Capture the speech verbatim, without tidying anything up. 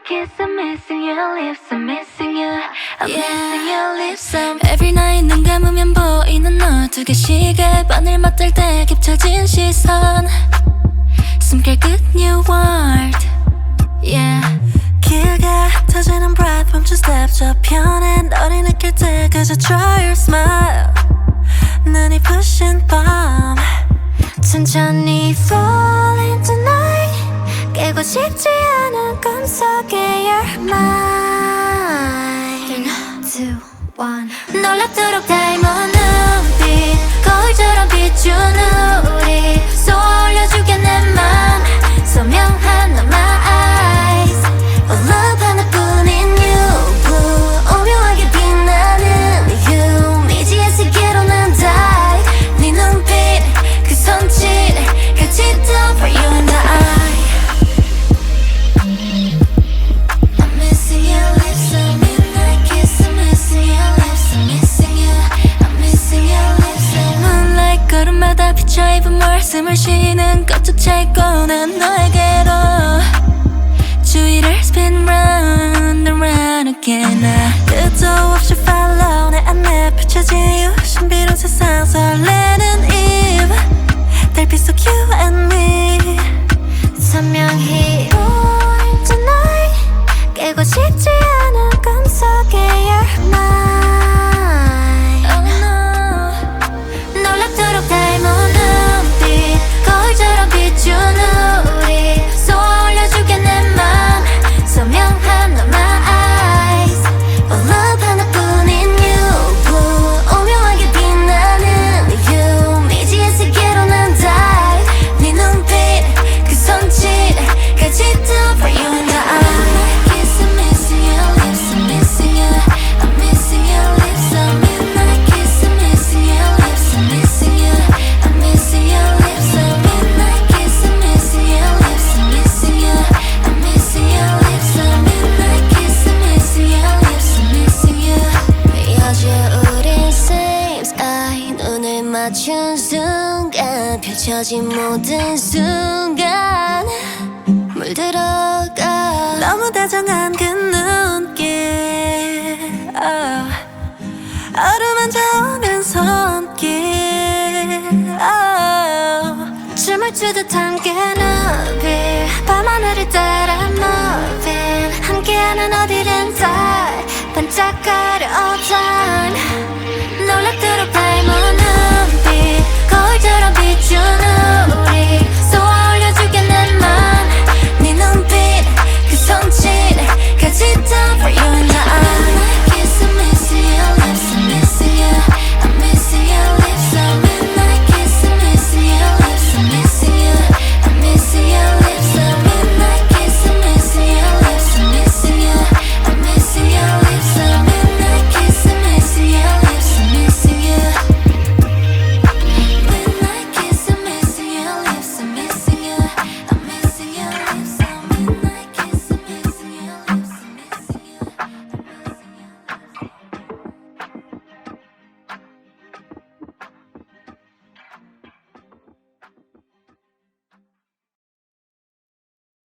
kiss, I'm missing your lips, I'm missing you, I'm Yeah. missing your lips. I'm Every night 눈 감으면 보이는 너 두 개씩의 바늘 맞댈 때 겹쳐진 시선 숨결 끝 new world yeah. 길게 터지는 breath 멈춘 step 저편에 너를 느낄 때 그저 try your smile 눈이 부신 밤 천천히 fall into night 깨고 싶지 않은 꿈속에 you're mine three, two, one 놀랍도록 닮은 눈빛 거울처럼 비추는 우리 쏘아올려줄게 내 맘 선명한 너만 eyes Oh love 하나뿐인 you blue 오묘하게 빛나는 you 미지의 세계로 난 dive 네 눈빛 그 손짓 같이 down for you and I I'm missing your lips a midnight kiss I'm missing your lips I'm missing you I'm missing your lips moonlight 걸음마다 비춰 입은 말씀을 쉬는 것조차 있고 난 너에게로 주위를 spin round and round again 나 끝도 없이 follow 내 안에 펼쳐진 you 신비로운 세상 설레는 eve 달빛 속 you and me 선명히 born tonight 깨고 싶지 않은 꿈속에 you're mine oh no 놀랍도록 닮은 눈빛 거울처럼 비추는 우리 쏘아올려줄게 내 맘 선명한 너만 eyes Oh love 하나뿐인 you blue 오묘하게 빛나는 you 미지의 세계로 난 dive 네 눈빛 그 손짓 같이 down for you and I Kiss I'm missing your lips I'm missing you I'm missing your lips I'm midnight kiss I'm missing your lips I'm missing you I'm missing your lips I'm midnight kiss I'm missing your lips I'm missing you I'm missing your lips I'm midnight kiss I'm missing your lips I'm missing you 여제 우린 same sky 눈을 맞춘 순간 펼쳐진 모든 순간 물들어가 너무 다정한 그 눈길 oh. 어루만져 오는 손길 oh. 춤을 추듯 함께 눈빛 밤하늘